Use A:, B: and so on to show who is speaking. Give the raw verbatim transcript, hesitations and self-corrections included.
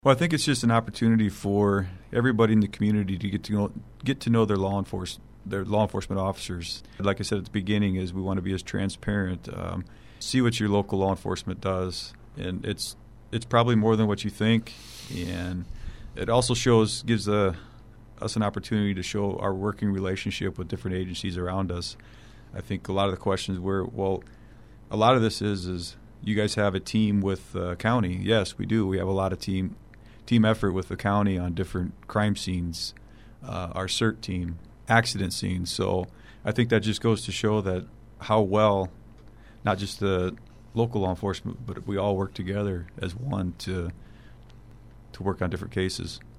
A: Well, I think it's just an opportunity for everybody in the community to get to know, get to know their law enforce their law enforcement officers. Like I said at the beginning, is we want to be as transparent. Um, see what your local law enforcement does, and it's it's probably more than what you think. And it also shows gives a, us an opportunity to show our working relationship with different agencies around us. I think a lot of the questions were, well, a lot of this is is you guys have a team with the county. Yes, we do. We have a lot of team. team effort with the county on different crime scenes, uh, our CERT team, accident scenes. So I think that just goes to show that how well, not just the local law enforcement, but we all work together as one to to work on different cases.